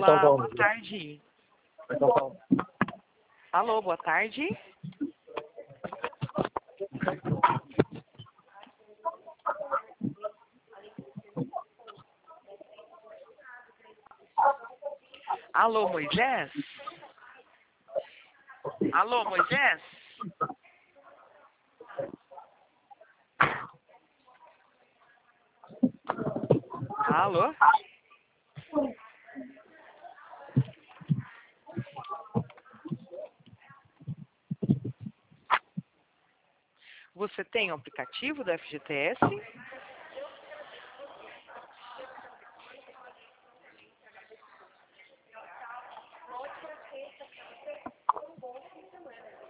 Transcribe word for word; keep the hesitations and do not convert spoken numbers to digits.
Olá, Paulo. boa tarde. Oi, São Paulo. Alô, boa tarde. Alô, Moisés? Alô, Moisés? Alô? Você tem o aplicativo do F G T S?